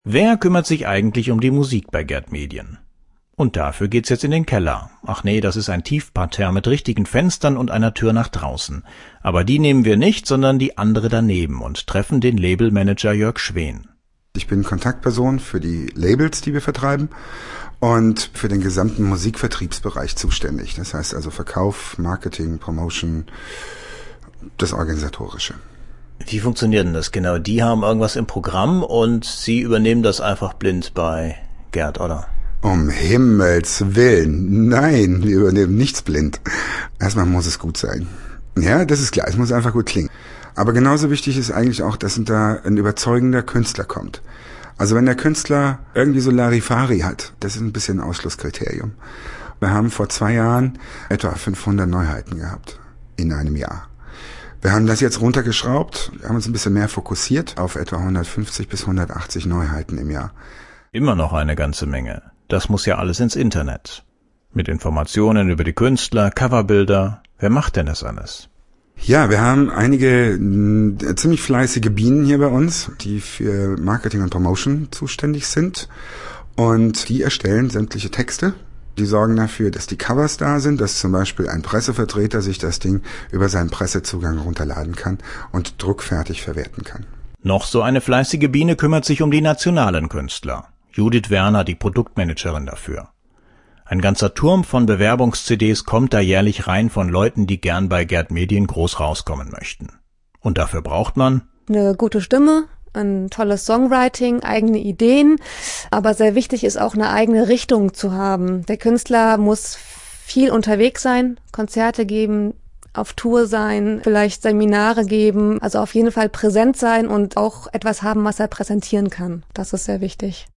Wer kümmert sich eigentlich um die Musik bei Gerd Medien? Und dafür geht's jetzt in den Keller. Ach nee, das ist ein Tiefparterre mit richtigen Fenstern und einer Tür nach draußen. Aber die nehmen wir nicht, sondern die andere daneben und treffen den Labelmanager Jörg Schwen. Ich bin Kontaktperson für die Labels, die wir vertreiben und für den gesamten Musikvertriebsbereich zuständig. Das heißt also Verkauf, Marketing, Promotion, das Organisatorische. Wie funktioniert denn das genau? Die haben irgendwas im Programm und Sie übernehmen das einfach blind bei Gerd, oder? Um Himmels Willen, nein, wir übernehmen nichts blind. Erstmal muss es gut sein. Ja, das ist klar, es muss einfach gut klingen. Aber genauso wichtig ist eigentlich auch, dass da ein überzeugender Künstler kommt. Also wenn der Künstler irgendwie so Larifari hat, das ist ein bisschen ein Ausschlusskriterium. Wir haben vor 2 Jahren etwa 500 Neuheiten gehabt in einem Jahr. Wir haben das jetzt runtergeschraubt, haben uns ein bisschen mehr fokussiert auf etwa 150 bis 180 Neuheiten im Jahr. Immer noch eine ganze Menge. Das muss ja alles ins Internet. Mit Informationen über die Künstler, Coverbilder. Wer macht denn das alles? Ja, wir haben einige ziemlich fleißige Bienen hier bei uns, die für Marketing und Promotion zuständig sind. Und die erstellen sämtliche Texte. Die sorgen dafür, dass die Covers da sind, dass zum Beispiel ein Pressevertreter sich das Ding über seinen Pressezugang runterladen kann und druckfertig verwerten kann. Noch so eine fleißige Biene kümmert sich um die nationalen Künstler. Judith Werner, die Produktmanagerin dafür. Ein ganzer Turm von Bewerbungs-CDs kommt da jährlich rein von Leuten, die gern bei Gerd Medien groß rauskommen möchten. Und dafür braucht man eine gute Stimme, ein tolles Songwriting, eigene Ideen, aber sehr wichtig ist auch eine eigene Richtung zu haben. Der Künstler muss viel unterwegs sein, Konzerte geben, auf Tour sein, vielleicht Seminare geben, also auf jeden Fall präsent sein und auch etwas haben, was er präsentieren kann. Das ist sehr wichtig.